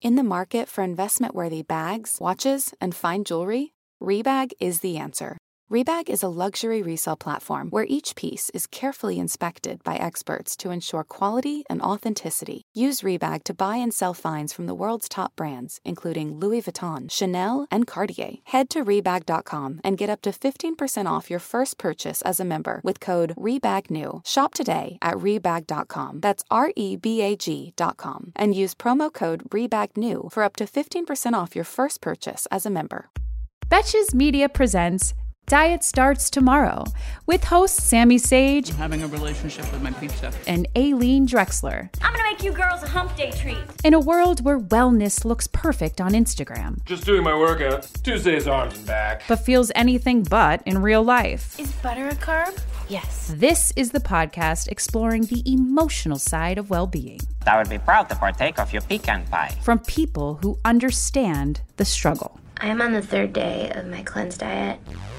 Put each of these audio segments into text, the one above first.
In the market for investment-worthy bags, watches, and fine jewelry, Rebag is the answer. Rebag is a luxury resale platform where each piece is carefully inspected by experts to ensure quality and authenticity. Use Rebag to buy and sell finds from the world's top brands, including Louis Vuitton, Chanel, and Cartier. Head to Rebag.com and get up to 15% off your first purchase as a member with code REBAGNEW. Shop today at Rebag.com. That's REBAG.com. And use promo code REBAGNEW for up to 15% off your first purchase as a member. Betches Media presents Diet Starts Tomorrow with hosts Sammy Sage, I'm having a relationship with my pizza, and Aileen Drexler. I'm gonna make you girls a hump day treat. In a world where wellness looks perfect on Instagram, just doing my workout, Tuesday's arms and back, but feels anything but in real life. Is butter a carb? Yes. This is the podcast exploring the emotional side of well-being. I would be proud to partake of your pecan pie. From people who understand the struggle. I am on the third day of my cleanse diet.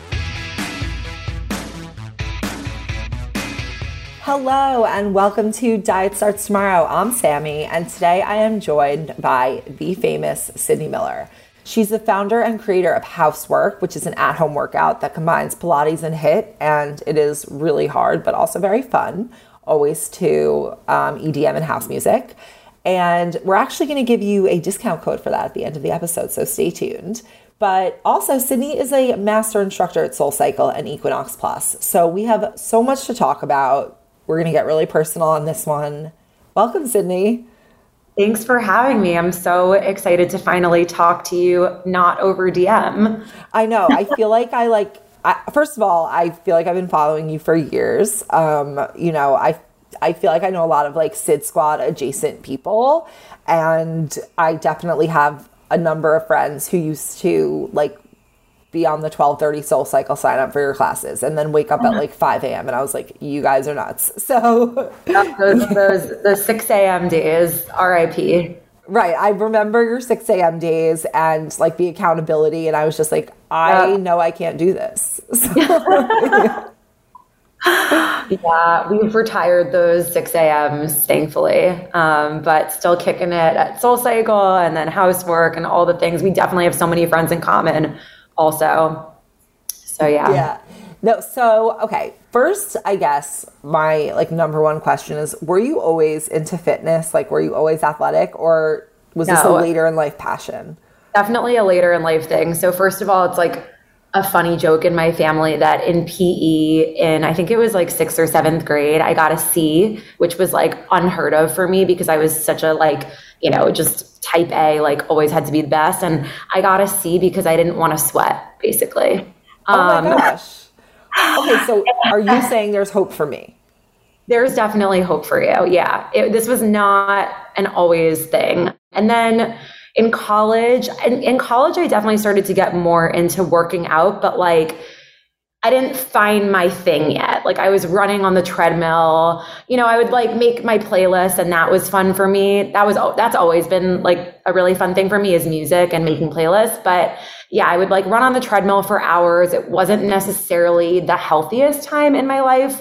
Hello and welcome to Diet Starts Tomorrow. I'm Sammy, and today I am joined by the famous Sydney Miller. She's the founder and creator of Housework, which is an at-home workout that combines Pilates and HIIT, and it is really hard but also very fun, always to EDM and house music. And we're actually going to give you a discount code for that at the end of the episode, so stay tuned. But also, Sydney is a master instructor at SoulCycle and Equinox Plus, so we have so much to talk about. We're going to get really personal on this one. Welcome, Sydney. Thanks for having me. I'm so excited to finally talk to you, not over DM. I know. I feel like first of all, I feel like I've been following you for years. I feel like I know a lot of like Sid Squad adjacent people, and I definitely have a number of friends who used to like be on the 12:30 SoulCycle sign up for your classes and then wake up at like 5 a.m. and I was like, you guys are nuts. So the 6 a.m. days, RIP. Right. I remember your 6 a.m. days and like the accountability, and I was just like, I know I can't do this. So, yeah, we've retired those 6 a.m.s, thankfully, but still kicking it at SoulCycle and then Housework and all the things. We definitely have so many friends in common also. So, yeah. Yeah. No, so, okay. First, I guess my like number one question is, were you always into fitness? Like, were you always athletic, or was this a later in life passion? Definitely a later in life thing. So first of all, it's like a funny joke in my family that in PE I think it was like 6th or 7th grade, I got a C, which was like unheard of for me because I was such a like, just type A, like always had to be the best. And I got a C because I didn't want to sweat, basically. Oh my gosh. Okay, so are you saying there's hope for me? There's definitely hope for you. Yeah. This was not an always thing. And then in college, I definitely started to get more into working out, but like, I didn't find my thing yet. Like I was running on the treadmill, I would like make my playlist, and that was fun for me. That's always been like a really fun thing for me is music and making playlists. But yeah, I would like run on the treadmill for hours. It wasn't necessarily the healthiest time in my life.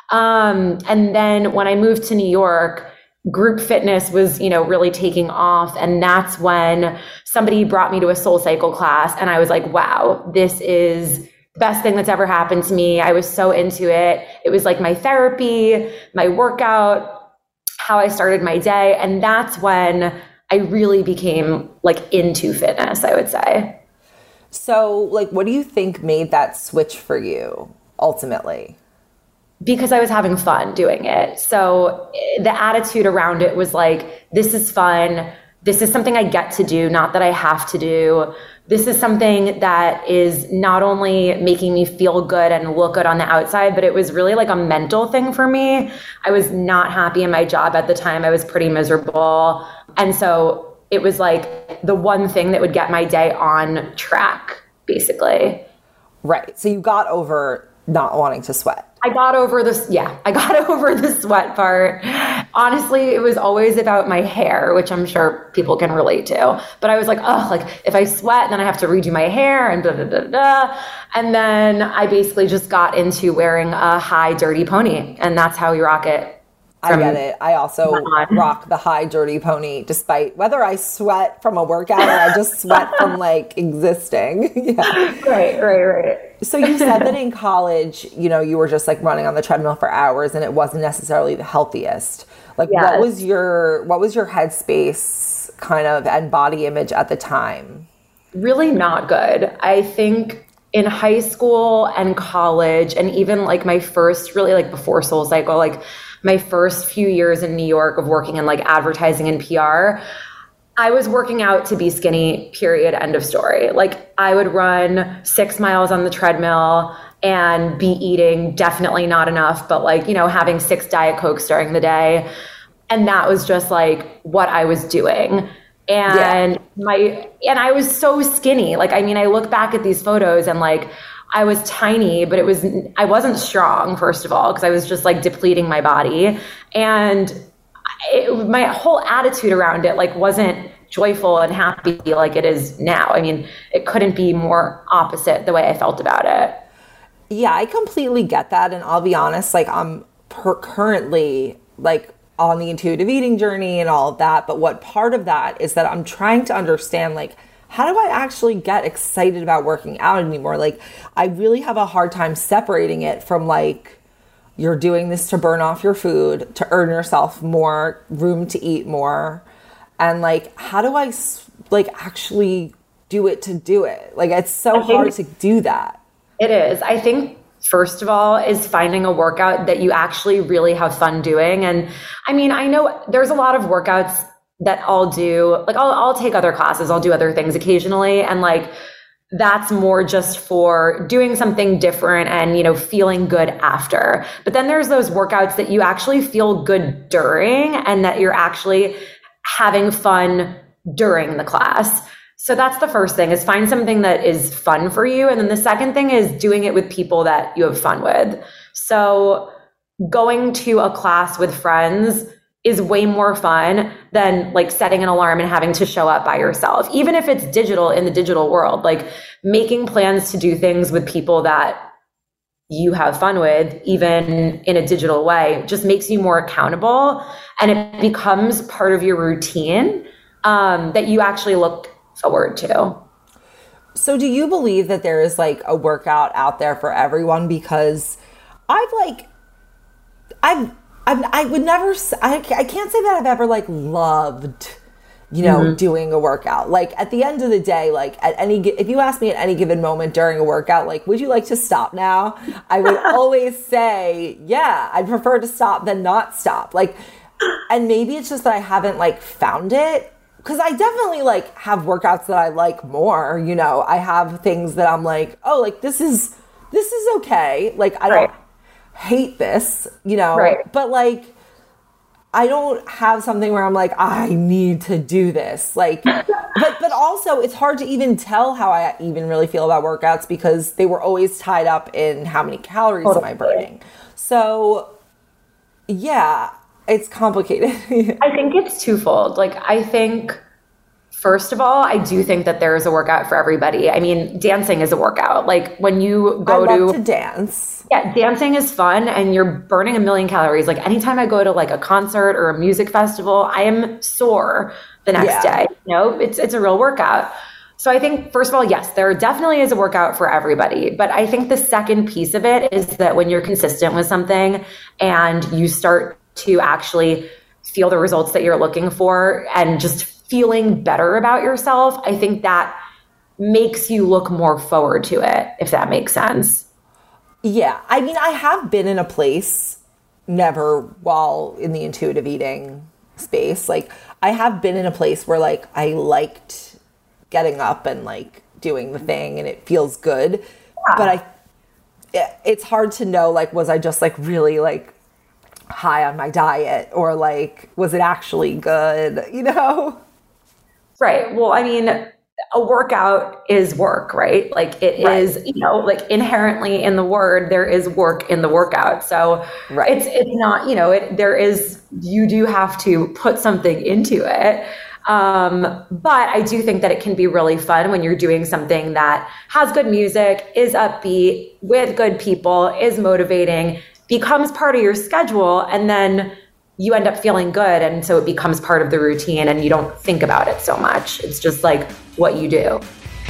And then when I moved to New York, group fitness was, really taking off. And that's when somebody brought me to a SoulCycle class, and I was like, wow, this is best thing that's ever happened to me. I was so into it. It was like my therapy, my workout, how I started my day. And that's when I really became like into fitness, I would say. So like, what do you think made that switch for you ultimately? Because I was having fun doing it. So the attitude around it was like, this is fun. This is something I get to do, not that I have to do. This is something that is not only making me feel good and look good on the outside, but it was really like a mental thing for me. I was not happy in my job at the time. I was pretty miserable. And so it was like the one thing that would get my day on track, basically. Right. So you got over not wanting to sweat. I got over this. Yeah, I got over the sweat part. Honestly, it was always about my hair, which I'm sure people can relate to. But I was like, oh, like if I sweat, then I have to redo my hair and blah, blah, blah, blah. And then I basically just got into wearing a high dirty pony. And that's how we rock it. I get it. I also rock the high dirty pony, despite whether I sweat from a workout or I just sweat from like existing. Yeah. Right. So you said that in college, you were just like running on the treadmill for hours and it wasn't necessarily the healthiest. Like what was your headspace kind of and body image at the time? Really not good. I think in high school and college and even like my first really like before SoulCycle, like my first few years in New York of working in like advertising and PR, I was working out to be skinny, period, end of story. Like I would run 6 miles on the treadmill and be eating definitely not enough, but like, having 6 Diet Cokes during the day. And that was just like what I was doing. And I was so skinny. Like, I mean, I look back at these photos and like, I was tiny, but I wasn't strong, first of all, because I was just like depleting my body. And my whole attitude around it, like, wasn't joyful and happy like it is now. I mean, it couldn't be more opposite the way I felt about it. Yeah, I completely get that. And I'll be honest, like I'm currently like on the intuitive eating journey and all of that. But what part of that is that I'm trying to understand, like, how do I actually get excited about working out anymore? Like, I really have a hard time separating it from like, you're doing this to burn off your food, to earn yourself more room to eat more. And like, how do I like actually do it to do it? Like, it's so hard to do that. It is. I think first of all is finding a workout that you actually really have fun doing. And I mean, I know there's a lot of workouts that I'll do, like I'll take other classes, I'll do other things occasionally. And like, that's more just for doing something different and, feeling good after. But then there's those workouts that you actually feel good during and that you're actually having fun during the class. So that's the first thing, is find something that is fun for you. And then the second thing is doing it with people that you have fun with. So going to a class with friends is way more fun than like setting an alarm and having to show up by yourself. Even if it's digital, in the digital world, like making plans to do things with people that you have fun with, even in a digital way, just makes you more accountable. And it becomes part of your routine that you actually look forward to. So do you believe that there is like a workout out there for everyone? Because I would never, I can't say that I've ever like loved, doing a workout. Like at the end of the day, like if you ask me at any given moment during a workout, like, would you like to stop now? I would always say, yeah, I'd prefer to stop than not stop. Like, and maybe it's just that I haven't like found it. Cause I definitely like have workouts that I like more, I have things that I'm like, oh, like this is okay. Like I don't hate this, but like, I don't have something where I'm like, I need to do this. Like, but also it's hard to even tell how I even really feel about workouts because they were always tied up in how many calories am I burning. So yeah, it's complicated. I think it's twofold. Like, I think, first of all, I do think that there is a workout for everybody. I mean, dancing is a workout. Like when you go I love to dance. Yeah, dancing is fun and you're burning 1 million calories. Like anytime I go to like a concert or a music festival, I am sore the next day. It's a real workout. So I think, first of all, yes, there definitely is a workout for everybody. But I think the second piece of it is that when you're consistent with something and you start to actually feel the results that you're looking for and just feeling better about yourself, I think that makes you look more forward to it, if that makes sense. Yeah. I mean, I have been in a place, never while in the intuitive eating space. Like I have been in a place where like I liked getting up and like doing the thing and it feels good. Yeah. But it's hard to know, like, was I just like really like high on my diet or like, was it actually good, Right. Well, I mean, a workout is work, right? Like it is, like inherently in the word, there is work in the workout. So it's not, you do have to put something into it. But I do think that it can be really fun when you're doing something that has good music, is upbeat, with good people, is motivating, becomes part of your schedule. And then you end up feeling good. And so it becomes part of the routine and you don't think about it so much. It's just like what you do.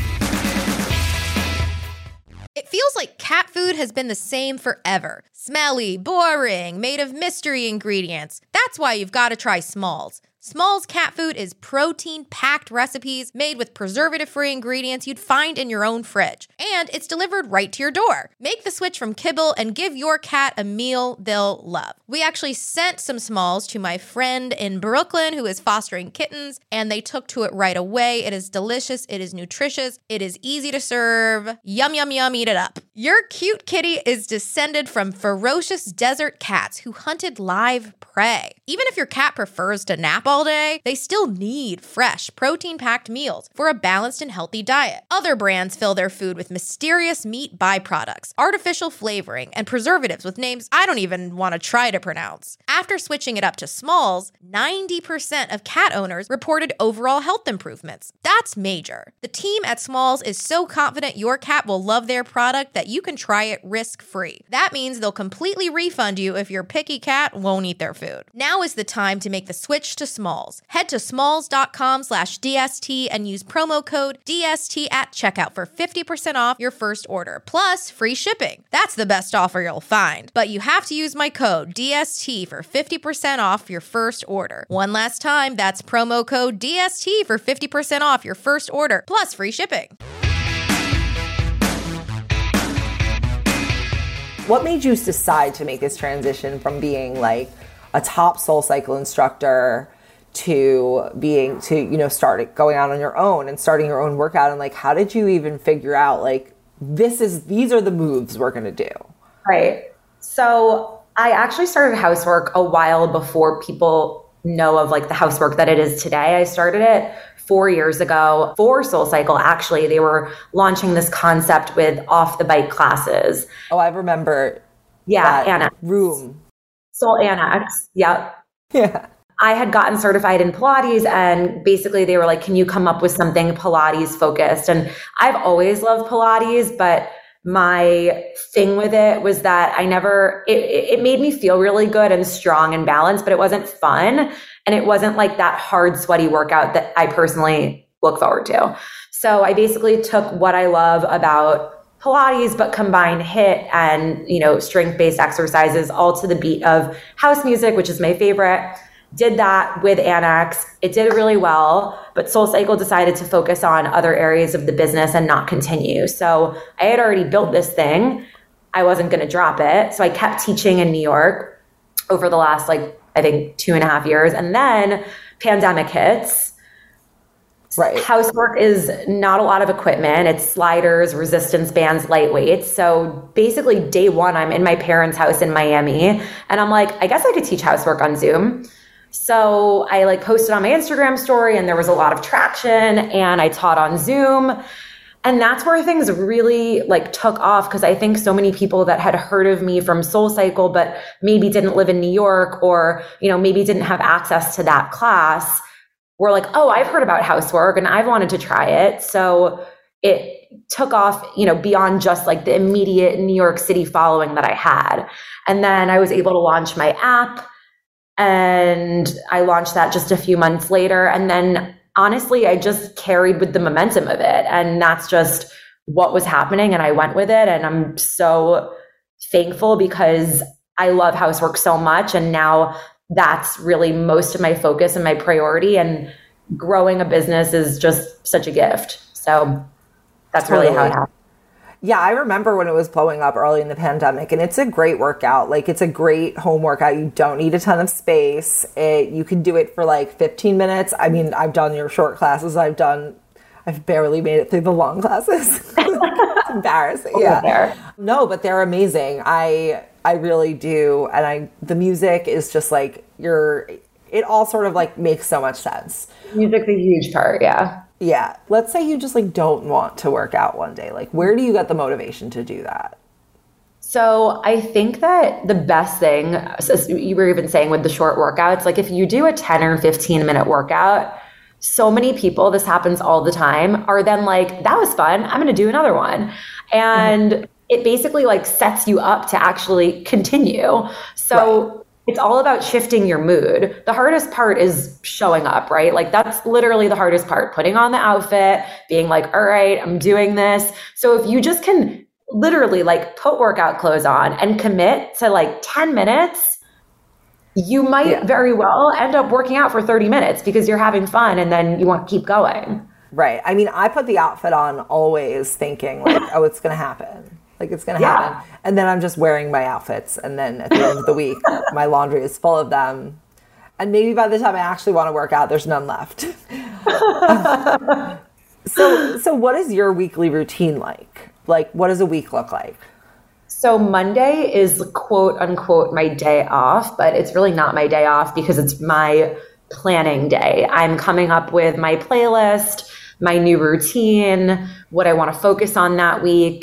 It feels like cat food has been the same forever. Smelly, boring, made of mystery ingredients. That's why you've got to try Smalls. Smalls cat food is protein-packed recipes made with preservative-free ingredients you'd find in your own fridge. And it's delivered right to your door. Make the switch from kibble and give your cat a meal they'll love. We actually sent some Smalls to my friend in Brooklyn who is fostering kittens, and they took to it right away. It is delicious. It is nutritious. It is easy to serve. Yum, yum, yum, eat it up. Your cute kitty is descended from ferocious desert cats who hunted live prey. Even if your cat prefers to nap all day, they still need fresh, protein-packed meals for a balanced and healthy diet. Other brands fill their food with mysterious meat byproducts, artificial flavoring, and preservatives with names I don't even want to try to pronounce. After switching it up to Smalls, 90% of cat owners reported overall health improvements. That's major. The team at Smalls is so confident your cat will love their product that you can try it risk-free. That means they'll completely refund you if your picky cat won't eat their food. Now is the time to make the switch to Smalls. Head to smalls.com/DST and use promo code DST at checkout for 50% off your first order, plus free shipping. That's the best offer you'll find. But you have to use my code DST for 50% off your first order. One last time, that's promo code DST for 50% off your first order, plus free shipping. What made you decide to make this transition from being like a top SoulCycle instructor to being, start going out on your own and starting your own workout? And like, how did you even figure out like, these are the moves we're going to do? Right. So I actually started housework a while before people know of like the housework that it is today. I started it 4 years ago for SoulCycle. Actually, they were launching this concept with off the bike classes. Oh, I remember. Yeah. Anna. Room. Soul Annex. Yep. Yeah. I had gotten certified in Pilates, and basically they were like, can you come up with something Pilates focused? And I've always loved Pilates, but my thing with it was that it made me feel really good and strong and balanced, but it wasn't fun. And it wasn't like that hard, sweaty workout that I personally look forward to. So I basically took what I love about Pilates, but combined HIIT and, strength-based exercises all to the beat of house music, which is my favorite. Did that with Annex. It did really well, but SoulCycle decided to focus on other areas of the business and not continue. So I had already built this thing. I wasn't going to drop it. So I kept teaching in New York over the last, I think 2.5 years. And then pandemic hits. Right. Housework is not a lot of equipment. It's sliders, resistance bands, light weights. So basically day one, I'm in my parents' house in Miami. And I'm like, I guess I could teach housework on Zoom. So I posted on my Instagram story and there was a lot of traction and I taught on Zoom. And that's where things really took off, because I think so many people that had heard of me from SoulCycle, but maybe didn't live in New York or, maybe didn't have access to that class were like, oh, I've heard about housework and I've wanted to try it. So it took off, beyond just the immediate New York City following that I had. And then I was able to launch my app. And I launched that just a few months later. And then honestly, I just carried with the momentum of it. And that's just what was happening. And I went with it. And I'm so thankful because I love housework so much. And now that's really most of my focus and my priority. And growing a business is just such a gift. So that's really how it happened. Yeah, I remember when it was blowing up early in the pandemic, and it's a great workout. It's a great home workout. You don't need a ton of space. You can do it for 15 minutes. I mean, I've done your short classes. I've barely made it through the long classes. It's embarrassing. Yeah. No, but they're amazing. I really do. And the music is just it all sort of makes so much sense. Music's a huge part. Yeah. Yeah. Let's say you just don't want to work out one day. Where do you get the motivation to do that? So I think that the best thing, as you were even saying with the short workouts, if you do a 10 or 15 minute workout, so many people, this happens all the time, are then that was fun. I'm going to do another one. And it basically sets you up to actually continue. So it's all about shifting your mood. The hardest part is showing up, right? Like that's literally the hardest part, putting on the outfit, being like, all right, I'm doing this. So if you just can literally like put workout clothes on and commit to like 10 minutes, you might very well end up working out for 30 minutes because you're having fun and then you want to keep going. Right. I mean, I put the outfit on always thinking like, oh, it's going to happen. Like it's going to happen. And then I'm just wearing my outfits. And then at the end of the week, my laundry is full of them. And maybe by the time I actually want to work out, there's none left. So what is your weekly routine like? Like, what does a week look like? So Monday is quote unquote my day off, but it's really not my day off because it's my planning day. I'm coming up with my playlist, my new routine, what I want to focus on that week.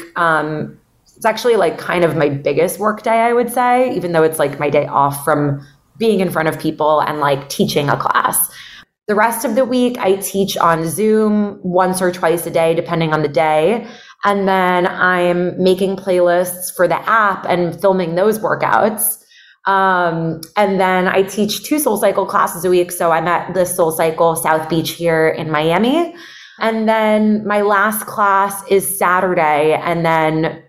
It's actually like kind of my biggest work day, I would say, even though it's like my day off from being in front of people and like teaching a class. The rest of the week, I teach on Zoom once or twice a day, depending on the day. And then I'm making playlists for the app and filming those workouts. And then I teach 2 SoulCycle classes a week. So I'm at the SoulCycle South Beach here in Miami. And then my last class is Saturday. And then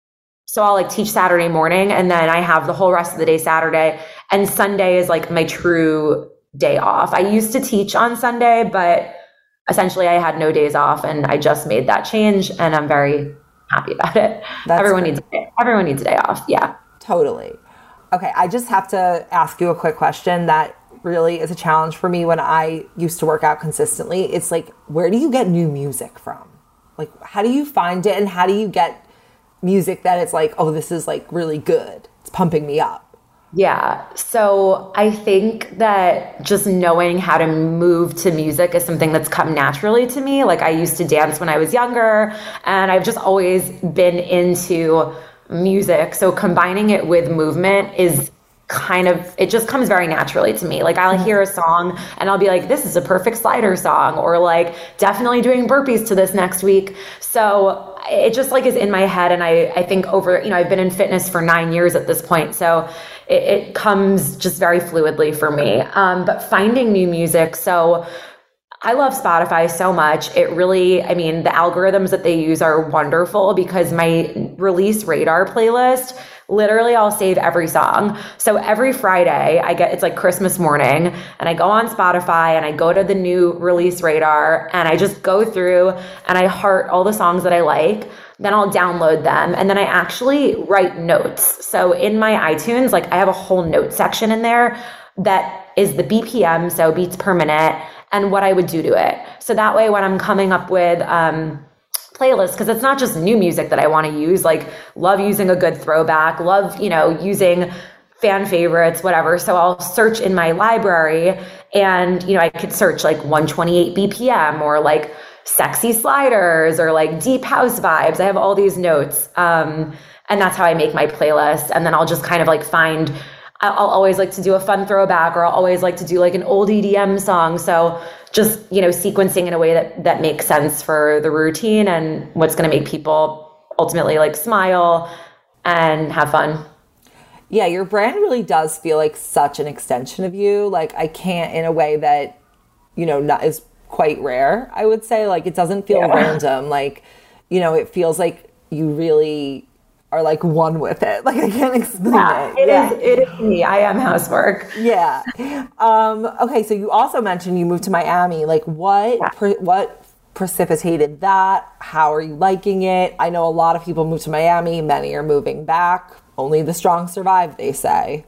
so I'll like teach Saturday morning and then I have the whole rest of the day Saturday, and Sunday is like my true day off. I used to teach on Sunday, but essentially I had no days off and I just made that change and I'm very happy about it. Everyone needs a day off. Yeah. Totally. Okay. I just have to ask you a quick question that really is a challenge for me when I used to work out consistently. It's like, where do you get new music from? Like, how do you find it and how do you get music that it's like, oh, this is like really good. It's pumping me up. Yeah. So I think that just knowing how to move to music is something that's come naturally to me. Like I used to dance when I was younger and I've just always been into music. So combining it with movement is kind of, it just comes very naturally to me. Like I'll hear a song and I'll be like, this is a perfect slider song, or like definitely doing burpees to this next week. So it just like is in my head. And I think over, I've been in fitness for 9 years at this point. So it comes just very fluidly for me. But finding new music. So I love Spotify so much. It really, the algorithms that they use are wonderful because my Release Radar playlist, literally I'll save every song. So every Friday it's like Christmas morning and I go on Spotify and I go to the new Release Radar and I just go through and I heart all the songs that I like. Then I'll download them and then I actually write notes. So in my iTunes, like I have a whole note section in there that is the BPM, so beats per minute, and what I would do to it. So that way when I'm coming up with playlists, because it's not just new music that I want to use, like love using a good throwback, love, using fan favorites, whatever. So I'll search in my library and, I could search like 128 BPM or like sexy sliders or like deep house vibes. I have all these notes. And that's how I make my playlist. And then I'll just kind of like I'll always like to do a fun throwback, or I'll always like to do like an old EDM song. So just, sequencing in a way that makes sense for the routine and what's going to make people ultimately like smile and have fun. Yeah, your brand really does feel like such an extension of you. Like I can't, in a way that, not is quite rare, I would say. Like it doesn't feel random. Like, it feels like you really are like one with it. Like I can't explain it. It is me. I am Housework. Yeah. Okay. So you also mentioned you moved to Miami. Like what precipitated that? How are you liking it? I know a lot of people move to Miami. Many are moving back. Only the strong survive, they say.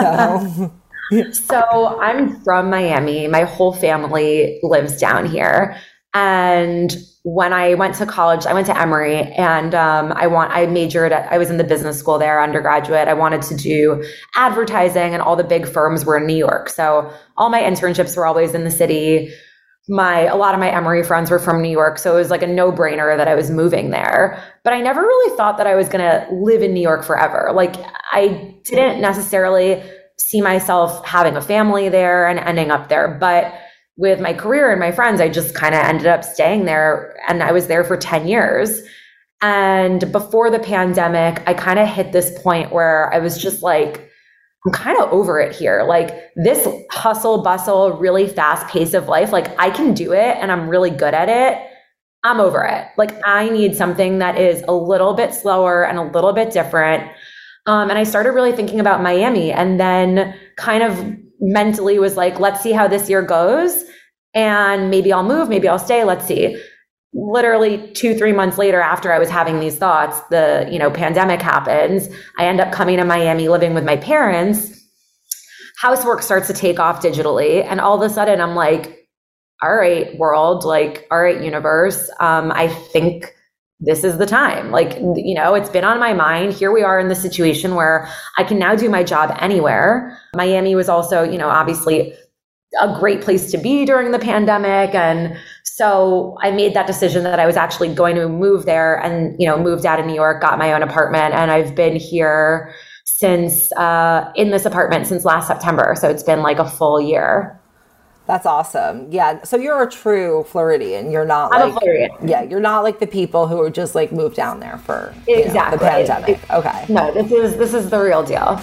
So I'm from Miami. My whole family lives down here. And when I went to college, I went to Emory and I was in the business school there, undergraduate. I wanted to do advertising and all the big firms were in New York. So all my internships were always in the city. A lot of my Emory friends were from New York. So it was like a no-brainer that I was moving there. But I never really thought that I was going to live in New York forever. Like I didn't necessarily see myself having a family there and ending up there. But with my career and my friends, I just kind of ended up staying there, and I was there for 10 years. And before the pandemic, I kind of hit this point where I was just like, I'm kind of over it here. Like this hustle bustle, really fast pace of life, like I can do it and I'm really good at it. I'm over it. Like I need something that is a little bit slower and a little bit different. And I started really thinking about Miami, and then kind of mentally was like, let's see how this year goes. And maybe I'll move, maybe I'll stay. Let's see. Literally 2-3 months later, after I was having these thoughts, the, pandemic happens. I end up coming to Miami, living with my parents. Housework starts to take off digitally. And all of a sudden I'm like, all right, world, like, all right, universe. I think this is the time. Like, it's been on my mind. Here we are in the situation where I can now do my job anywhere. Miami was also, obviously a great place to be during the pandemic. And so I made that decision that I was actually going to move there and, moved out of New York, got my own apartment. And I've been here since, in this apartment since last September. So it's been like a full year. That's awesome. Yeah. So you're a true Floridian. You're not I'm a Floridian. Yeah. You're not like the people who are just like moved down there for exactly the pandemic. Okay. No, this is the real deal.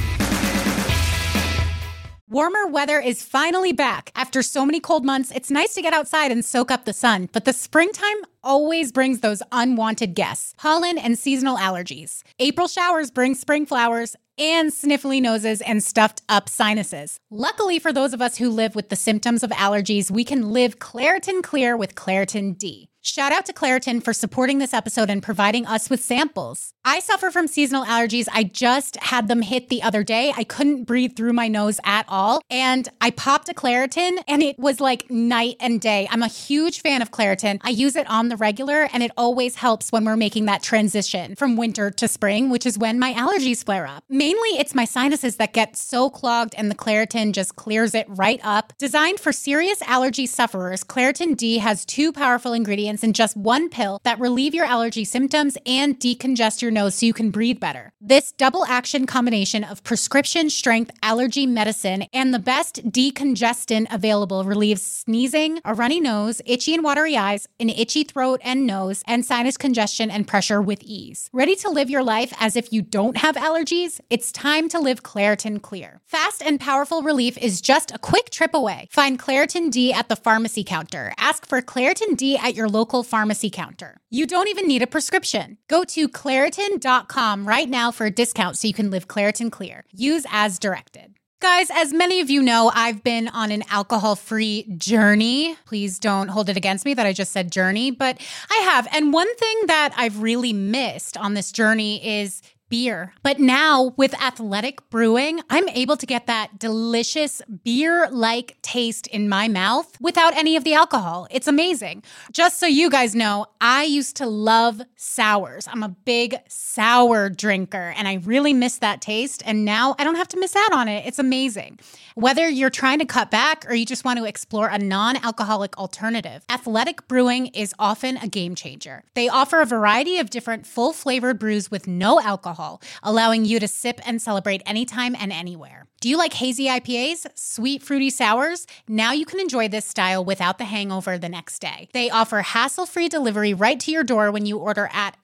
Warmer weather is finally back. After so many cold months, it's nice to get outside and soak up the sun, but the springtime always brings those unwanted guests, pollen and seasonal allergies. April showers bring spring flowers and sniffly noses and stuffed up sinuses. Luckily for those of us who live with the symptoms of allergies, we can live Claritin Clear with Claritin D. Shout out to Claritin for supporting this episode and providing us with samples. I suffer from seasonal allergies. I just had them hit the other day. I couldn't breathe through my nose at all. And I popped a Claritin and it was like night and day. I'm a huge fan of Claritin. I use it on the regular and it always helps when we're making that transition from winter to spring, which is when my allergies flare up. Mainly it's my sinuses that get so clogged and the Claritin just clears it right up. Designed for serious allergy sufferers, Claritin D has 2 powerful ingredients in just 1 pill that relieve your allergy symptoms and decongest your nose so you can breathe better. This double action combination of prescription strength allergy medicine and the best decongestant available relieves sneezing, a runny nose, itchy and watery eyes, an itchy throat and nose, and sinus congestion and pressure with ease. Ready to live your life as if you don't have allergies? It's time to live Claritin Clear. Fast and powerful relief is just a quick trip away. Find Claritin D at the pharmacy counter. Ask for Claritin D at your local pharmacy counter. You don't even need a prescription. Go to Claritin.com right now for a discount so you can live Claritin Clear. Use as directed. Guys, as many of you know, I've been on an alcohol-free journey. Please don't hold it against me that I just said journey, but I have. And one thing that I've really missed on this journey is beer. But now with Athletic Brewing, I'm able to get that delicious beer-like taste in my mouth without any of the alcohol. It's amazing. Just so you guys know, I used to love sours. I'm a big sour drinker and I really miss that taste. And now I don't have to miss out on it. It's amazing. Whether you're trying to cut back or you just want to explore a non-alcoholic alternative, Athletic Brewing is often a game changer. They offer a variety of different full-flavored brews with no alcohol, allowing you to sip and celebrate anytime and anywhere. Do you like hazy IPAs, sweet fruity sours? Now you can enjoy this style without the hangover the next day. They offer hassle-free delivery right to your door when you order at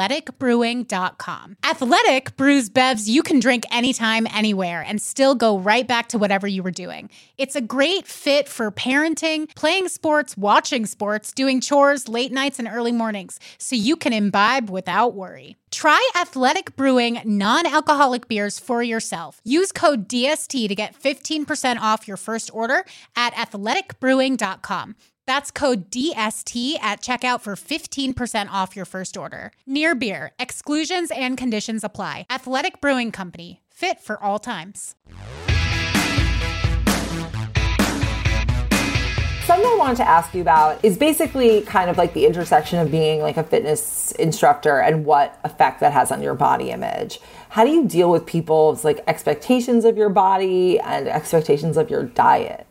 athleticbrewing.com. Athletic brews bevs you can drink anytime, anywhere, and still go right back to whatever you were doing. It's a great fit for parenting, playing sports, watching sports, doing chores, late nights, and early mornings, so you can imbibe without worry. Try Athletic Brewing non-alcoholic beers for yourself. Use code DST to get 15% off your first order at athleticbrewing.com. That's code DST at checkout for 15% off your first order. Near Beer. Exclusions and conditions apply. Athletic Brewing Company. Fit for all times. Something I wanted to ask you about is basically kind of like the intersection of being like a fitness instructor and what effect that has on your body image. How do you deal with people's like expectations of your body and expectations of your diet?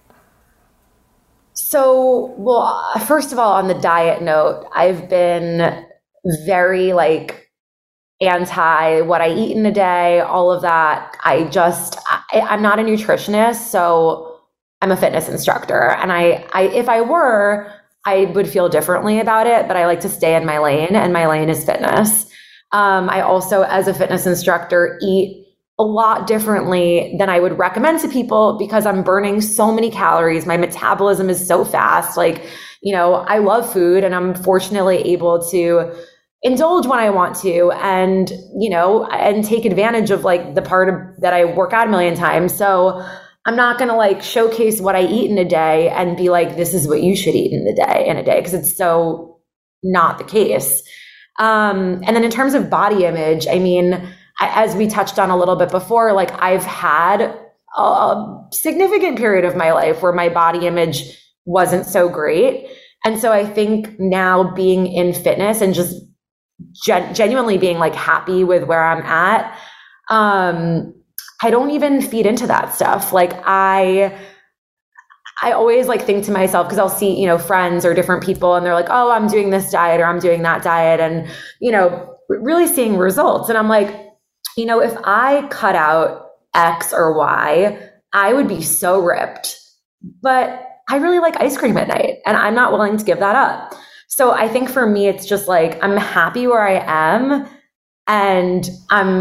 So, well, first of all, on the diet note, I've been very like anti what I eat in a day, all of that. I'm not a nutritionist, so I'm a fitness instructor. And I if I were, I would feel differently about it, but I like to stay in my lane, and my lane is fitness. I also, as a fitness instructor, eat a lot differently than I would recommend to people because I'm burning so many calories. My metabolism is so fast. Like, you know, I love food and I'm fortunately able to indulge when I want to and, you know, and take advantage of like the part of that I work out a million times. So I'm not going to like showcase what I eat in a day and be like, this is what you should eat in a day, because it's so not the case. And then in terms of body image, I mean, as we touched on a little bit before, like I've had a significant period of my life where my body image wasn't so great. And so I think now being in fitness and just genuinely being like happy with where I'm at, I don't even feed into that stuff. Like I always like think to myself, because I'll see, you know, friends or different people and they're like, oh, I'm doing this diet or I'm doing that diet and, you know, really seeing results. And I'm like, you know, if I cut out X or Y, I would be so ripped. But I really like ice cream at night and I'm not willing to give that up. So I think for me, it's just like, I'm happy where I am. And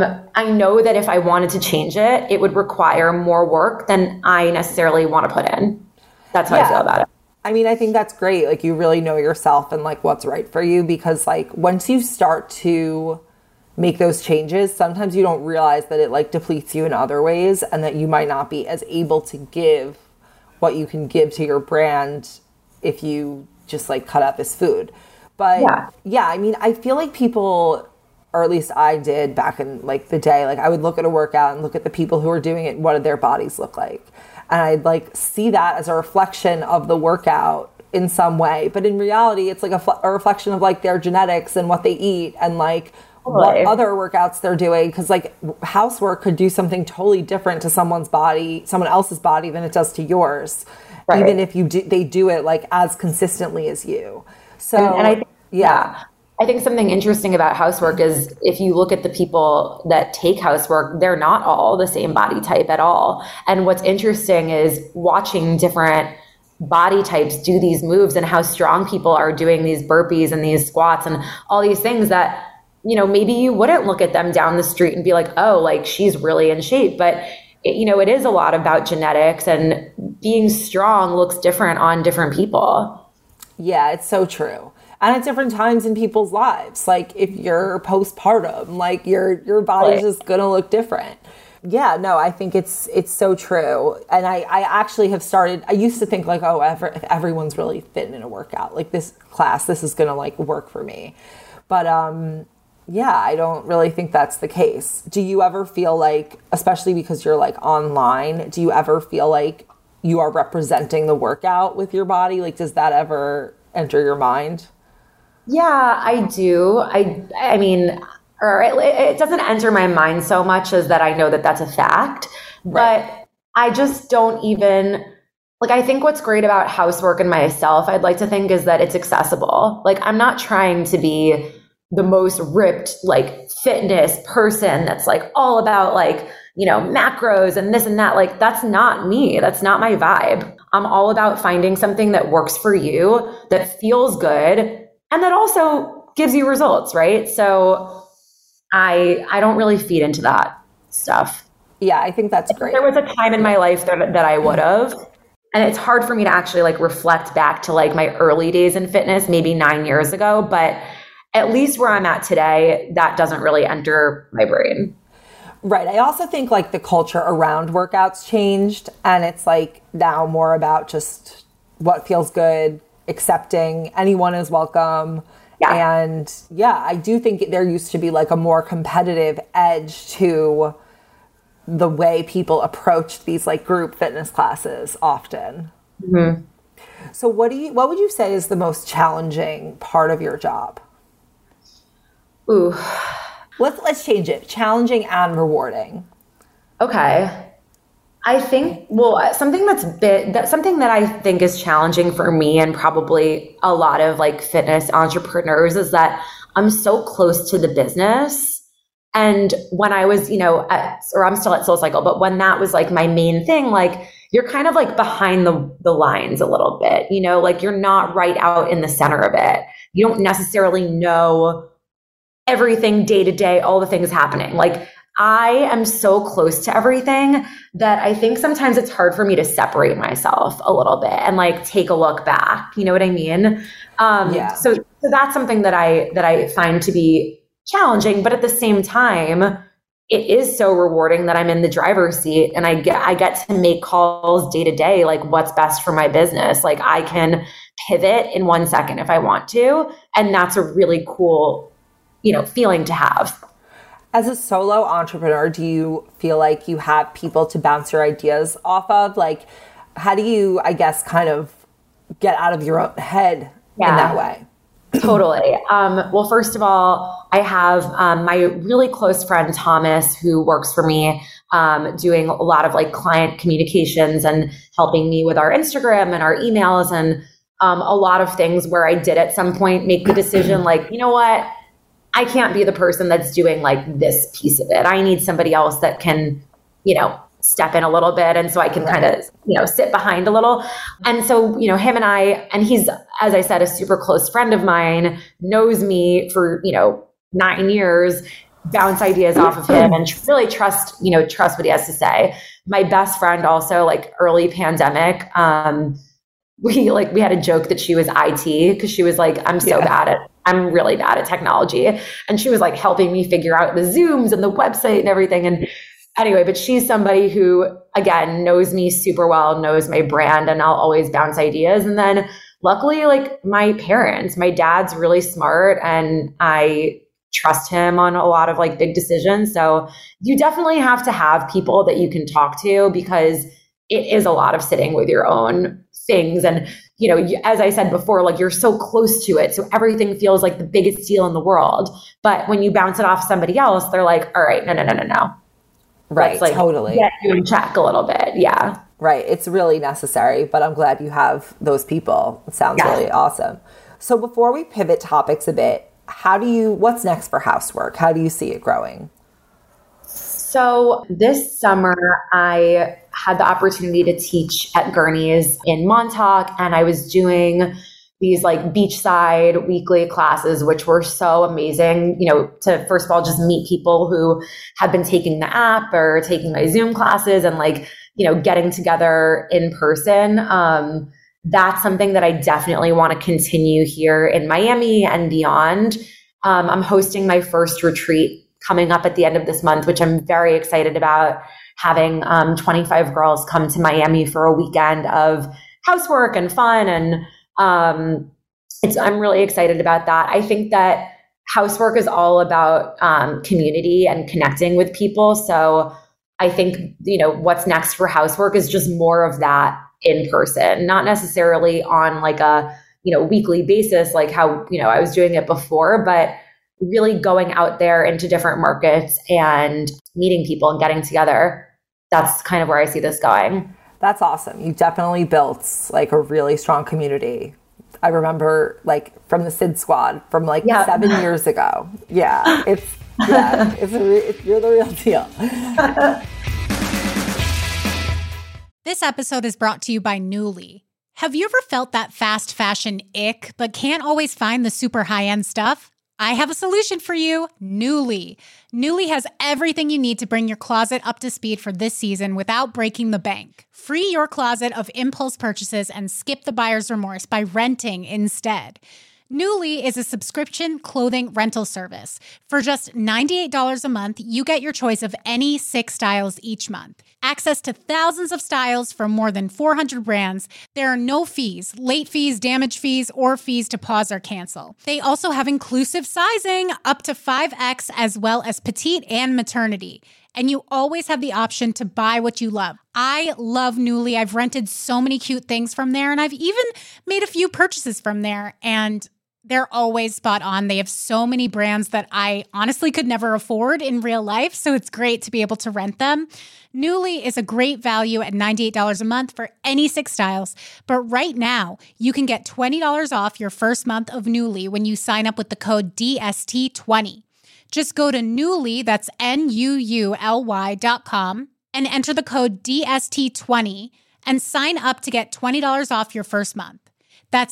I know that if I wanted to change it, it would require more work than I necessarily want to put in. That's how I feel about it. I mean, I think that's great. Like you really know yourself and like what's right for you, because like once you start to make those changes, sometimes you don't realize that it like depletes you in other ways and that you might not be as able to give what you can give to your brand if you just like cut out this food. But yeah, I mean, I feel like people, or at least I did back in like the day, like I would look at a workout and look at the people who are doing it, what did their bodies look like? And I'd like see that as a reflection of the workout in some way. But in reality, it's like a reflection of like their genetics and what they eat and like what other workouts they're doing. Because like housework could do something totally different to someone else's body than it does to yours. Right. Even if they do it like as consistently as you. So, and I think, I think something interesting about housework is if you look at the people that take housework, they're not all the same body type at all. And what's interesting is watching different body types do these moves and how strong people are doing these burpees and these squats and all these things that, you know, maybe you wouldn't look at them down the street and be like, oh, like she's really in shape. But, you know, it is a lot about genetics, and being strong looks different on different people. Yeah, it's so true. And at different times in people's lives, like if you're postpartum, like your body's just gonna look different. Yeah, no, I think it's so true. And I actually have started, I used to think like, oh, if everyone's really fit in a workout, like this is gonna like work for me. But yeah, I don't really think that's the case. Do you ever feel like, especially because you're like online, do you ever feel like you are representing the workout with your body? Like, does that ever enter your mind? Yeah, I do. I mean, or it doesn't enter my mind so much as that I know that that's a fact, but I just don't even, like, I think what's great about housework and myself, I'd like to think, is that it's accessible. Like, I'm not trying to be the most ripped, like, fitness person that's like all about like, you know, macros and this and that. Like, that's not me. That's not my vibe. I'm all about finding something that works for you, that feels good, and that also gives you results, right? So I don't really feed into that stuff. Yeah, I think that's great. There was a time in my life that I would have, and it's hard for me to actually like reflect back to like my early days in fitness, maybe 9 years ago, but at least where I'm at today, that doesn't really enter my brain. Right. I also think like the culture around workouts changed, and it's like now more about just what feels good, accepting anyone is welcome. Yeah. And yeah, I do think there used to be like a more competitive edge to the way people approached these like group fitness classes often. Mm-hmm. So what would you say is the most challenging part of your job? Ooh. Let's change it. Challenging and rewarding. Okay. I think, well, something that I think is challenging for me and probably a lot of like fitness entrepreneurs is that I'm so close to the business. And when I was, you know, I'm still at SoulCycle, but when that was like my main thing, like you're kind of like behind the lines a little bit, you know, like you're not right out in the center of it. You don't necessarily know everything day to day, all the things happening. Like I am so close to everything that I think sometimes it's hard for me to separate myself a little bit and like take a look back. You know what I mean? So that's something that I find to be challenging, but at the same time, it is so rewarding that I'm in the driver's seat and I get to make calls day to day, like what's best for my business. Like I can pivot in 1 second if I want to. And that's a really cool, feeling to have. As a solo entrepreneur, do you feel like you have people to bounce your ideas off of? Like, how do you, I guess, kind of get out of your own head in that way? Totally. Well, first of all, I have my really close friend, Thomas, who works for me, doing a lot of like client communications and helping me with our Instagram and our emails and a lot of things where I did at some point make the decision like, you know what? I can't be the person that's doing like this piece of it. I need somebody else that can, step in a little bit. And so I can kind of, sit behind a little. And so, him and he's, as I said, a super close friend of mine, knows me for, 9 years, bounce ideas off of him and really trust what he has to say. My best friend also, like early pandemic, we had a joke that she was IT because she was like, I'm really bad at technology. And she was like helping me figure out the Zooms and the website and everything. And anyway, but she's somebody who, again, knows me super well, knows my brand, and I'll always bounce ideas. And then luckily, like my dad's really smart and I trust him on a lot of like big decisions. So you definitely have to have people that you can talk to because it is a lot of sitting with your own things. And, as I said before, like you're so close to it. So everything feels like the biggest deal in the world. But when you bounce it off somebody else, they're like, all right, no. Right. Like, totally. Get you in check a little bit. Yeah. Right. It's really necessary, but I'm glad you have those people. It sounds really awesome. So before we pivot topics a bit, what's next for Housework? How do you see it growing? So this summer, I had the opportunity to teach at Gurney's in Montauk, and I was doing these like beachside weekly classes, which were so amazing, to first of all, just meet people who have been taking the app or taking my Zoom classes and like, getting together in person. That's something that I definitely want to continue here in Miami and beyond. I'm hosting my first retreat coming up at the end of this month, which I'm very excited about, having 25 girls come to Miami for a weekend of housework and fun. And I'm really excited about that. I think that housework is all about community and connecting with people. So I think, what's next for housework is just more of that in person, not necessarily on like a, weekly basis, like how, I was doing it before, but really going out there into different markets and meeting people and getting together. That's kind of where I see this going. That's awesome. You definitely built like a really strong community. I remember like from the Sid Squad from like 7 years ago. Yeah. You're the real deal. This episode is brought to you by Nuuly. Have you ever felt that fast fashion ick, but can't always find the super high-end stuff? I have a solution for you, Nuuly. Nuuly has everything you need to bring your closet up to speed for this season without breaking the bank. Free your closet of impulse purchases and skip the buyer's remorse by renting instead. Nuuly is a subscription clothing rental service. For just $98 a month, you get your choice of any 6 styles each month. Access to thousands of styles from more than 400 brands. There are no fees, late fees, damage fees, or fees to pause or cancel. They also have inclusive sizing, up to 5X, as well as petite and maternity. And you always have the option to buy what you love. I love Nuuly. I've rented so many cute things from there, and I've even made a few purchases from there, and they're always spot on. They have so many brands that I honestly could never afford in real life, so it's great to be able to rent them. Nuuly is a great value at $98 a month for any 6 styles, but right now, you can get $20 off your first month of Nuuly when you sign up with the code DST20. Just go to Nuuly, that's NUULY.com, and enter the code DST20 and sign up to get $20 off your first month. That's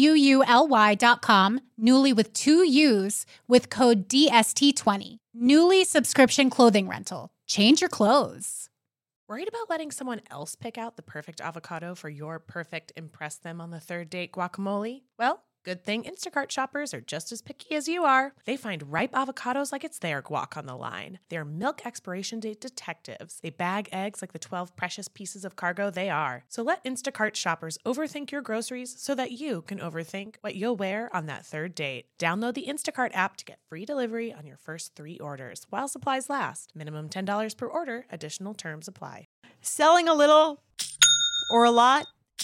NUULY.com, Nuuly with 2 U's, with code DST20. Nuuly subscription clothing rental. Change your clothes. Worried about letting someone else pick out the perfect avocado for your perfect impress them on the third date guacamole? Well, good thing Instacart shoppers are just as picky as you are. They find ripe avocados like it's their guac on the line. They're milk expiration date detectives. They bag eggs like the 12 precious pieces of cargo they are. So let Instacart shoppers overthink your groceries so that you can overthink what you'll wear on that third date. Download the Instacart app to get free delivery on your first 3 orders while supplies last. Minimum $10 per order. Additional terms apply. Selling a little or a lot?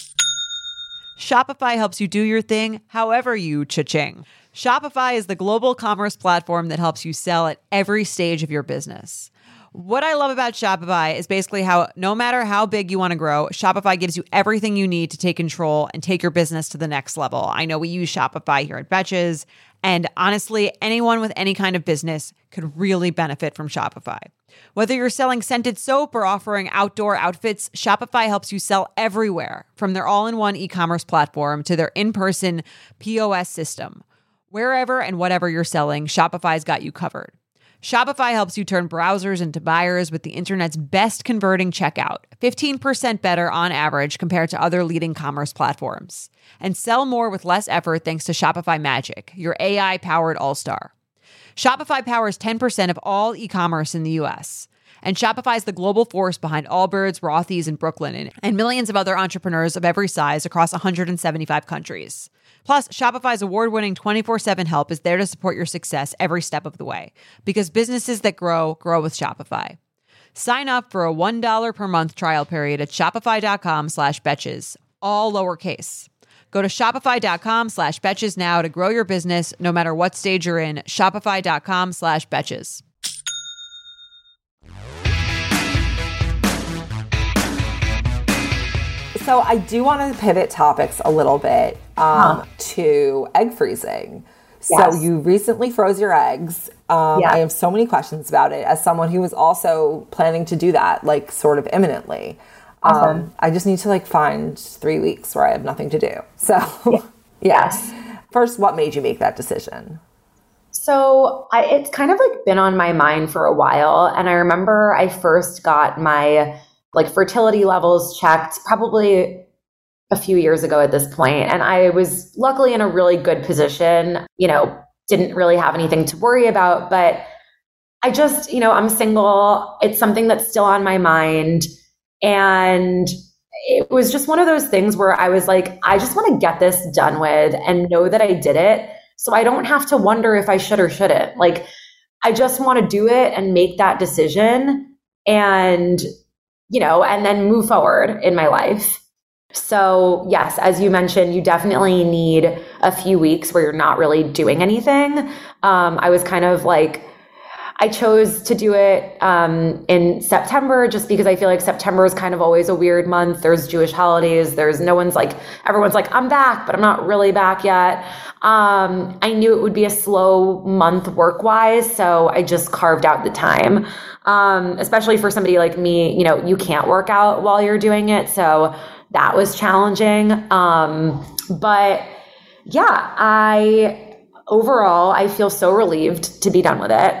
Shopify helps you do your thing however you cha-ching. Shopify is the global commerce platform that helps you sell at every stage of your business. What I love about Shopify is basically how no matter how big you want to grow, Shopify gives you everything you need to take control and take your business to the next level. I know we use Shopify here at Betches, and honestly, anyone with any kind of business could really benefit from Shopify. Whether you're selling scented soap or offering outdoor outfits, Shopify helps you sell everywhere, from their all-in-one e-commerce platform to their in-person POS system. Wherever and whatever you're selling, Shopify's got you covered. Shopify helps you turn browsers into buyers with the internet's best converting checkout, 15% better on average compared to other leading commerce platforms. And sell more with less effort thanks to Shopify Magic, your AI-powered all-star. Shopify powers 10% of all e-commerce in the U.S., and Shopify is the global force behind Allbirds, Rothy's, and Brooklinen, and millions of other entrepreneurs of every size across 175 countries. Plus, Shopify's award-winning 24/7 help is there to support your success every step of the way, because businesses that grow, grow with Shopify. Sign up for a $1 per month trial period at shopify.com/betches, all lowercase. Go to shopify.com/betches now to grow your business no matter what stage you're in. Shopify.com/betches. So I do want to pivot topics a little bit to egg freezing. Yes. So you recently froze your eggs. I have so many questions about it as someone who was also planning to do that, like sort of imminently. Awesome. I just need to find 3 weeks where I have nothing to do. So Yes. First, what made you make that decision? So it's kind of been on my mind for a while. And I remember I first got my fertility levels checked probably a few years ago at this point. And I was luckily in a really good position, didn't really have anything to worry about, but I just, I'm single. It's something that's still on my mind. And it was just one of those things where I was like, I just want to get this done with and know that I did it. So I don't have to wonder if I should or shouldn't. I just want to do it and make that decision and, and then move forward in my life. So yes, as you mentioned, you definitely need a few weeks where you're not really doing anything. I was kind of I chose to do it in September just because I feel like September is kind of always a weird month. There's Jewish holidays. everyone's I'm back, but I'm not really back yet. I knew it would be a slow month work-wise, so I just carved out the time. Especially for somebody like me, you can't work out while you're doing it. So that was challenging. But yeah, overall, I feel so relieved to be done with it.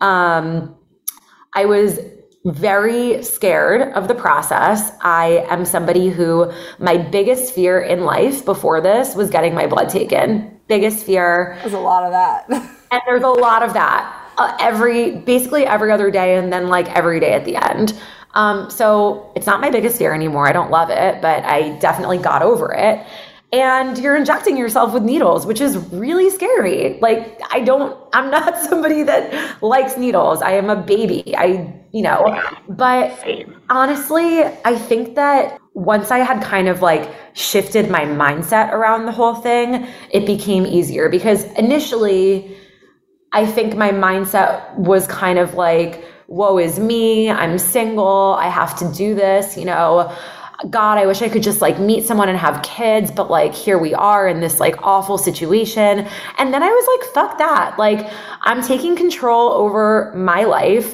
I was very scared of the process. I am somebody who my biggest fear in life before this was getting my blood taken. Biggest fear. There's a lot of that. And there's a lot of that basically every other day. And then every day at the end. So it's not my biggest fear anymore. I don't love it, but I definitely got over it. And you're injecting yourself with needles, which is really scary. I'm not somebody that likes needles. I am a baby. But honestly, I think that once I had kind of shifted my mindset around the whole thing, it became easier because initially I think my mindset was kind of woe is me. I'm single. I have to do this, God, I wish I could just meet someone and have kids, but here we are in this awful situation. And then I was fuck that. I'm taking control over my life.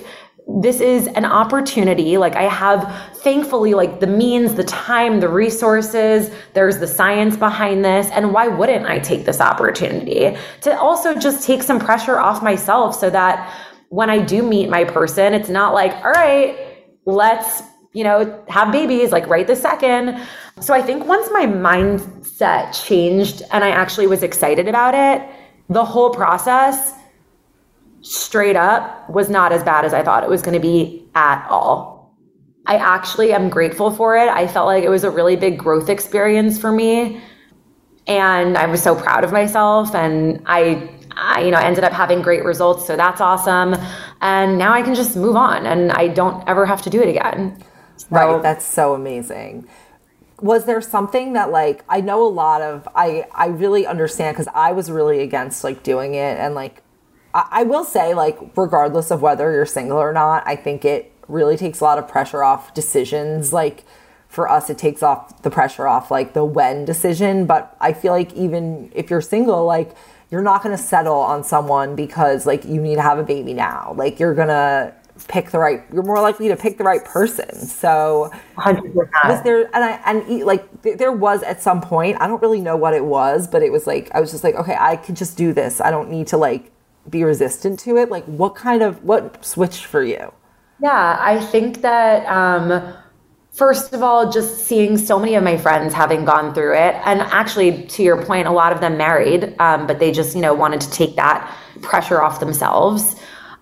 this is an opportunity. Like I have, thankfully, like the means, the time, the resources, there's the science behind this. And why wouldn't I take this opportunity to also just take some pressure off myself so that when I do meet my person, it's not like, all right, let's, have babies like right this second. So I think once my mindset changed and I actually was excited about it, the whole process straight up was not as bad as I thought it was going to be at all. I actually am grateful for it. I felt like it was a really big growth experience for me. And I was so proud of myself, and I ended up having great results. So that's awesome. And now I can just move on and I don't ever have to do it again. Right. That's so amazing. Was there something that like, I know a lot of, I really understand because I was really against like doing it. And like, I will say like, regardless of whether you're single or not, I think it really takes a lot of pressure off decisions. Like for us, it takes off the pressure off like the when decision. But I feel like even if you're single, like you're not going to settle on someone because like you need to have a baby now. Like you're going to you're more likely to pick the right person. So 100%. Was there, there was at some point, I don't really know what it was, but it was like, I was just like, okay, I could just do this. I don't need to like be resistant to it. Like what switched for you? Yeah, I think that, first of all, just seeing so many of my friends having gone through it, and actually to your point, a lot of them married, but they just, wanted to take that pressure off themselves.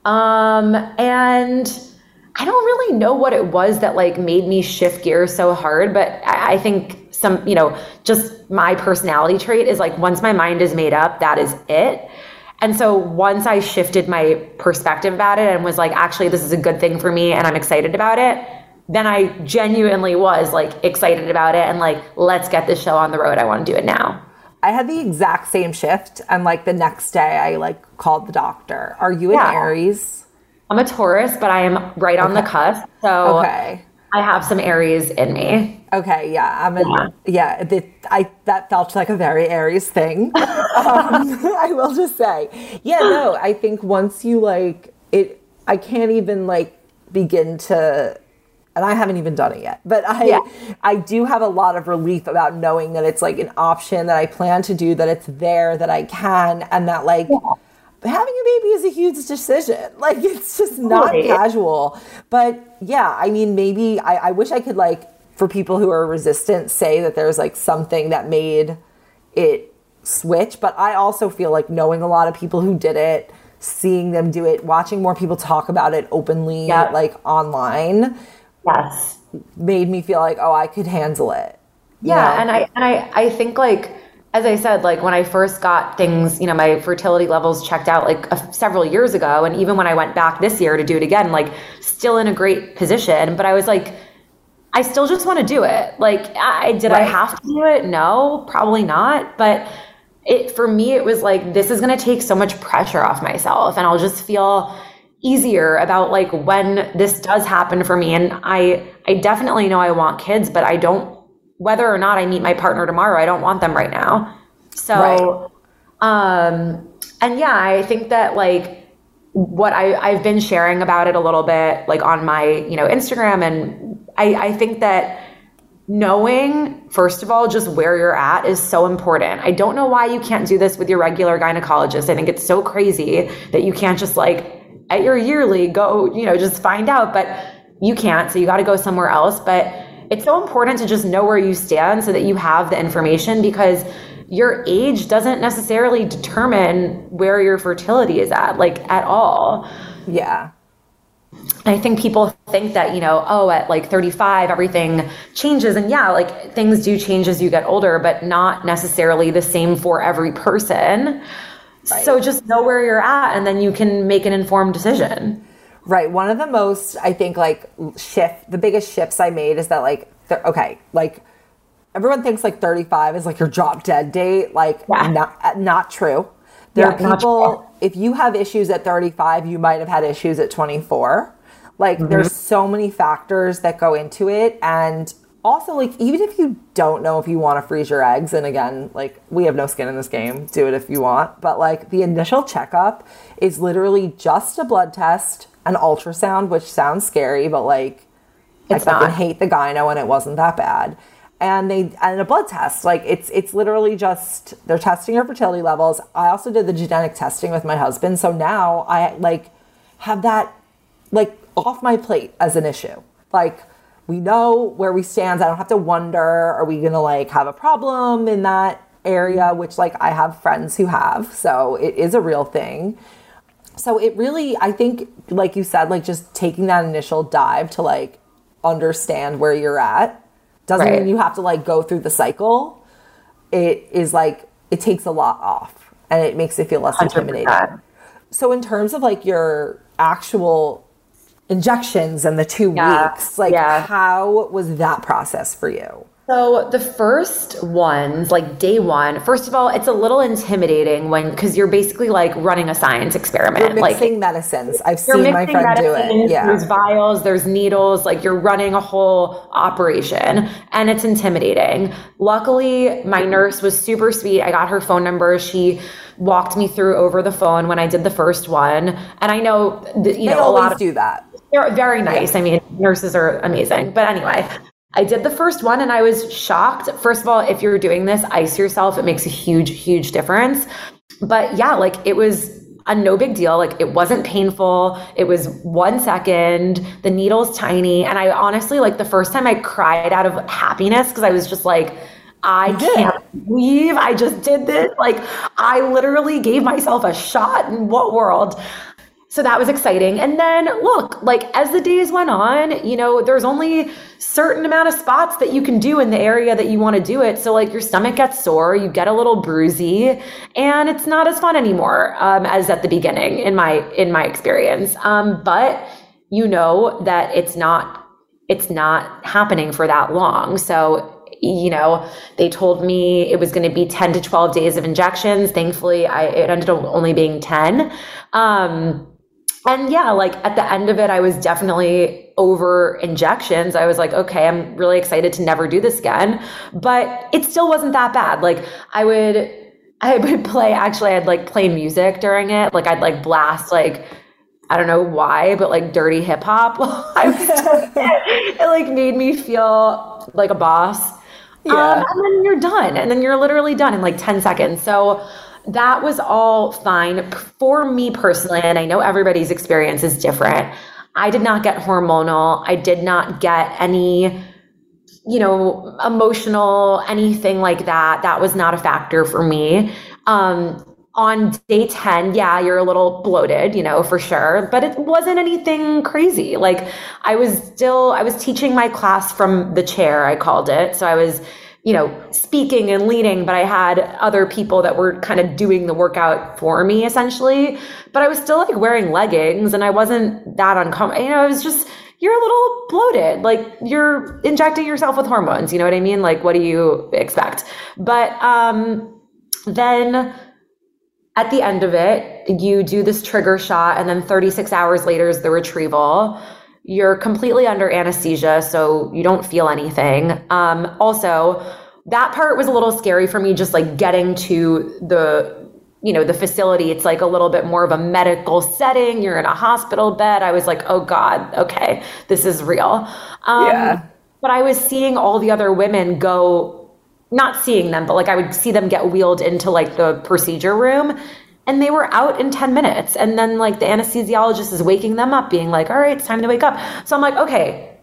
And I don't really know what it was that like made me shift gears so hard, but I think some, just my personality trait is like, once my mind is made up, that is it. And so once I shifted my perspective about it and was like, actually, this is a good thing for me and I'm excited about it, then I genuinely was like excited about it and like, let's get this show on the road. I want to do it now. I had the exact same shift, and like the next day I like called the doctor. Are you an Aries? I'm a Taurus, but I am right on the cusp. So I have some Aries in me. Okay, yeah. That felt like a very Aries thing. I will just say. Yeah, no, I think once you like it, I can't even like begin to, and I haven't even done it yet, but I do have a lot of relief about knowing that it's like an option that I plan to do, that it's there, that I can, and that like having a baby is a huge decision. Like it's just not casual. But yeah, I mean, maybe I wish I could like, for people who are resistant, say that there's like something that made it switch. But I also feel like knowing a lot of people who did it, seeing them do it, watching more people talk about it openly, like online, made me feel like, oh, I could handle it. Yeah. And I think like, as I said, like when I first got things, my fertility levels checked out like several years ago. And even when I went back this year to do it again, like still in a great position, but I was like, I still just want to do it. Like, I have to do it? No, probably not. But for me, it was like, this is going to take so much pressure off myself, and I'll just feel easier about like when this does happen for me. And I definitely know I want kids, but I don't, whether or not I meet my partner tomorrow, I don't want them right now. So, and yeah, I think that like what I've been sharing about it a little bit, like on my, Instagram. And I think that knowing, first of all, just where you're at is so important. I don't know why you can't do this with your regular gynecologist. I think it's so crazy that you can't just like at your yearly go, just find out, but you can't. So you got to go somewhere else. But it's so important to just know where you stand so that you have the information, because your age doesn't necessarily determine where your fertility is at, like at all. Yeah. I think people think that, at like 35, everything changes. And yeah, like things do change as you get older, but not necessarily the same for every person. Right. So just know where you're at, and then you can make an informed decision. Right. One of the most, I think, like the biggest shifts I made is that like, like everyone thinks like 35 is like your drop dead date. Like not true. There are people, if you have issues at 35, you might have had issues at 24. Like there's so many factors that go into it. And Also, like, even if you don't know if you want to freeze your eggs, and again, like, we have no skin in this game, do it if you want, but like the initial checkup is literally just a blood test, an ultrasound, which sounds scary, but like, I fucking hate the gyno and it wasn't that bad. And a blood test, like it's literally just, they're testing your fertility levels. I also did the genetic testing with my husband. So now I like have that like off my plate as an issue. Like, we know where we stand. I don't have to wonder, are we going to like have a problem in that area, which like I have friends who have. So it is a real thing. So it really, I think, like you said, like just taking that initial dive to like understand where you're at doesn't mean you have to like go through the cycle. It is like, it takes a lot off and it makes it feel less intimidating. 100%. So in terms of like your actual injections and the 2 weeks, like how was that process for you? So the first ones, like day one, first of all, it's a little intimidating because you're basically like running a science experiment. You're mixing like medicines. I've seen my friend do it. Yeah. There's vials, there's needles, like you're running a whole operation and it's intimidating. Luckily, my nurse was super sweet. I got her phone number. She walked me through over the phone when I did the first one. And I know, that, you know, a lot of do that. They're very nice. I mean, nurses are amazing. But anyway, I did the first one and I was shocked. First of all, if you're doing this, ice yourself. It makes a huge, huge difference. But yeah, like it was a no big deal. Like it wasn't painful. It was 1 second. The needle's tiny. And I honestly, like the first time I cried out of happiness because I was just like, I can't believe I just did this. Like I literally gave myself a shot. In what world? So that was exciting. And then look, like as the days went on, you know, there's only certain amount of spots that you can do in the area that you want to do it. So like your stomach gets sore, you get a little bruisey, and it's not as fun anymore as at the beginning in my experience. But you know that it's not happening for that long. So you know, they told me it was going to be 10 to 12 days of injections. Thankfully, it ended up only being 10. And yeah, like at the end of it, I was definitely over injections. I was like, okay, I'm really excited to never do this again. But it still wasn't that bad. Like I would play, actually I'd like play music during it. Like I'd like blast like, I don't know why, but like dirty hip hop. It like made me feel like a boss. Yeah. And then you're done. And then you're literally done in like 10 seconds. So that was all fine for me personally. And I know everybody's experience is different. I did not get hormonal. I did not get any, you know, emotional, anything like that. That was not a factor for me. On day 10, yeah, you're a little bloated, you know, for sure, but it wasn't anything crazy. Like I was teaching my class from the chair, I called it. So I was, you know, speaking and leading, but I had other people that were kind of doing the workout for me essentially, but I was still like wearing leggings and I wasn't that uncomfortable. You know, it was just, you're a little bloated, like you're injecting yourself with hormones. You know what I mean? Like, what do you expect? But, then at the end of it, you do this trigger shot and then 36 hours later is the retrieval. You're completely under anesthesia, so you don't feel anything. Also, that part was a little scary for me, just like getting to the facility. It's like a little bit more of a medical setting. You're in a hospital bed. I was like, oh God, okay, this is real. But I was seeing all the other women go, not seeing them, but like I would see them get wheeled into like the procedure room and they were out in 10 minutes. And then like the anesthesiologist is waking them up being like, all right, it's time to wake up. So I'm like, okay,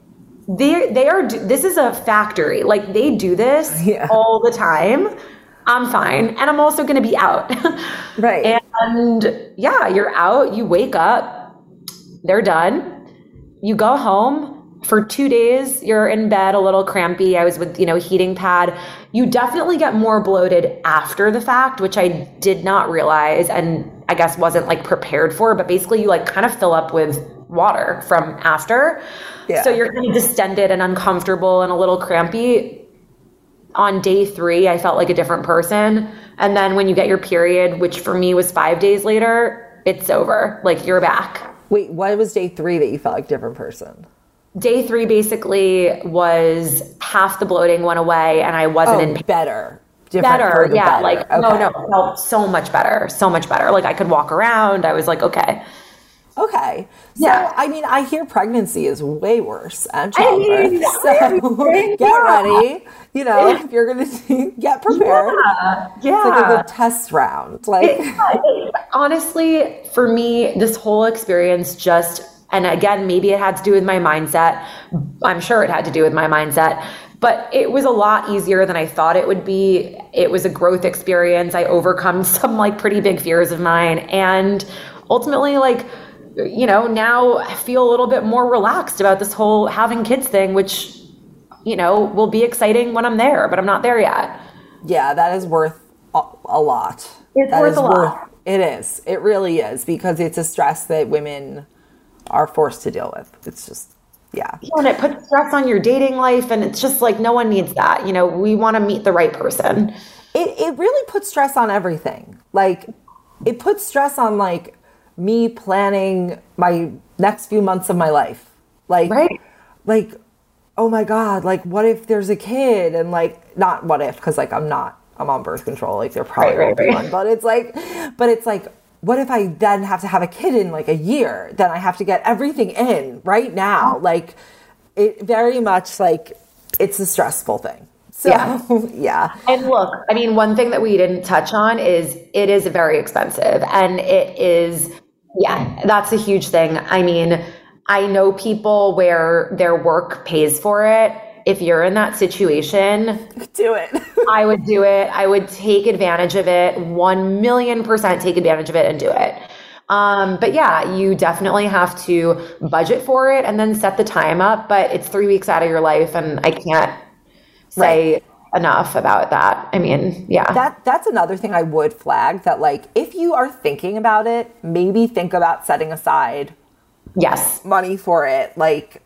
this is a factory. Like they do this all the time. I'm fine. And I'm also going to be out. Right. And yeah, you're out, you wake up, they're done. You go home. For 2 days, you're in bed a little crampy. I was with, heating pad. You definitely get more bloated after the fact, which I did not realize and I guess wasn't like prepared for. But basically you like kind of fill up with water from after. Yeah. So you're kind of distended and uncomfortable and a little crampy. On day 3, I felt like a different person. And then when you get your period, which for me was 5 days later, it's over. Like you're back. Wait, what was day 3 that you felt like a different person? Day 3 basically was half the bloating went away and I wasn't in pain. Better. Better. Yeah. Better. Like, okay. no, felt so much better. So much better. Like I could walk around. I was like, okay. Okay. So, Yeah. I mean, I hear pregnancy is way worse and childbirth. So get ready. You know, if you're going to get prepared. Yeah. It's like a good test round. Like, honestly, for me, this whole experience just, and again, maybe it had to do with my mindset. I'm sure it had to do with my mindset, but it was a lot easier than I thought it would be. It was a growth experience. I overcome some like pretty big fears of mine. And ultimately, like, you know, now I feel a little bit more relaxed about this whole having kids thing, which, you know, will be exciting when I'm there, but I'm not there yet. yeah, that is worth a lot. It's That worth is a lot. It is. It really is, because it's a stress that women are forced to deal with. It's just, yeah. And it puts stress on your dating life, and it's just like, no one needs that. You know, we want to meet the right person. It really puts stress on everything. Like, it puts stress on, like, me planning my next few months of my life. Like, Right. like, oh my God, like, what if there's a kid? And like, not what if, because like I'm on birth control. Like, there probably won't be one. But it's like, what if I then have to have a kid in like a year? Then I have to get everything in right now. Like, it very much like, it's a stressful thing. So, yeah. And look, I mean, one thing that we didn't touch on is it is very expensive, and it is, yeah, that's a huge thing. I mean, I know people where their work pays for it. If you're in that situation, do it. I would do it. I would take advantage of it. 1,000,000% take advantage of it and do it. But yeah, you definitely have to budget for it and then set the time up. But it's 3 weeks out of your life, and I can't say enough about that. I mean, yeah. That's another thing I would flag, that like, if you are thinking about it, maybe think about setting aside money for it, like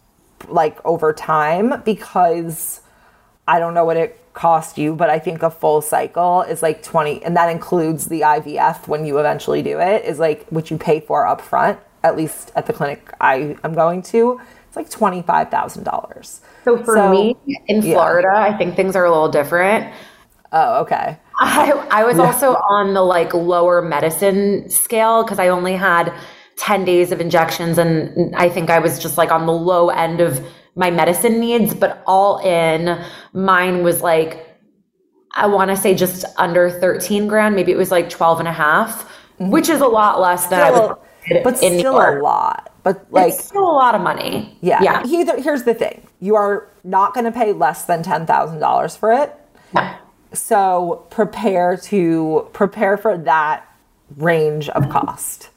over time, because I don't know what it cost you, but I think a full cycle is like 20, and that includes the IVF when you eventually do it, is like what you pay for up front, at least at the clinic I am going to. It's like $25,000. So for me in Florida, I think things are a little different. Oh, okay. I was also on the like lower medicine scale, because I only had 10 days of injections, and I think I was just like on the low end of my medicine needs, but all in, mine was like, I want to say just under 13 grand. Maybe it was like 12 and a half, which is a lot less than I was but in New still York. a lot. But like, it's still a lot of money. Yeah. Here's the thing. You are not going to pay less than $10,000 for it. No. So prepare for that range of cost.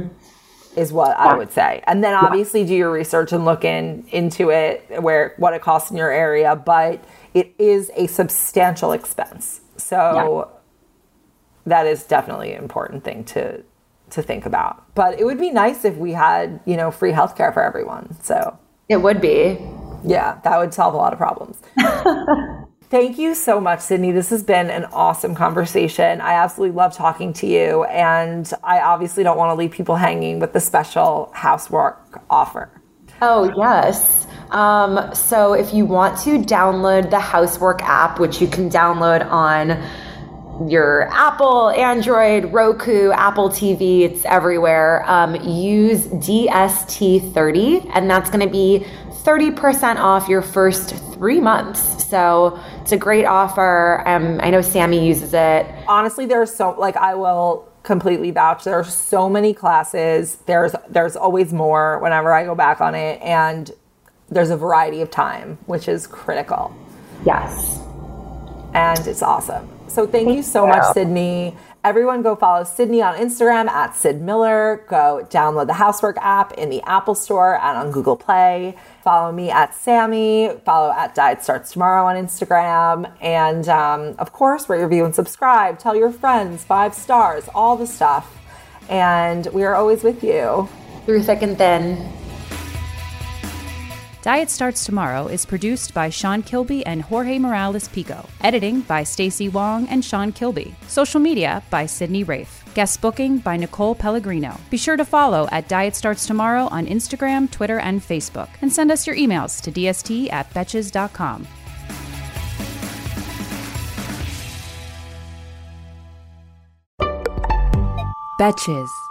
Is what I would say. And then obviously do your research and look into it, what it costs in your area, but it is a substantial expense. So that is definitely an important thing to think about. But it would be nice if we had, you know, free healthcare for everyone. So it would be. Yeah, that would solve a lot of problems. Thank you so much, Sydney. This has been an awesome conversation. I absolutely love talking to you. And I obviously don't want to leave people hanging with the special housework offer. Oh, yes. So if you want to download the Housework app, which you can download on your Apple, Android, Roku, Apple TV, it's everywhere, use DST30, and that's going to be 30% off your first 3 months. So it's a great offer. I know Sammy uses it. Honestly, there's I will completely vouch. There are so many classes. There's always more whenever I go back on it, and there's a variety of time, which is critical. Yes. And it's awesome. So thank you so much, Sydney. Everyone go follow Sydney on Instagram at Sid Miller. Go download the Housework app in the Apple Store and on Google Play. Follow me at Sammy. Follow at Diet Starts Tomorrow on Instagram. And of course, rate, review, and subscribe. Tell your friends, 5 stars, all the stuff. And we are always with you. Through thick and thin. Diet Starts Tomorrow is produced by Sean Kilby and Jorge Morales-Pico. Editing by Stacey Wong and Sean Kilby. Social media by Sydney Rafe. Guest booking by Nicole Pellegrino. Be sure to follow at Diet Starts Tomorrow on Instagram, Twitter, and Facebook. And send us your emails to dst@betches.com. Betches.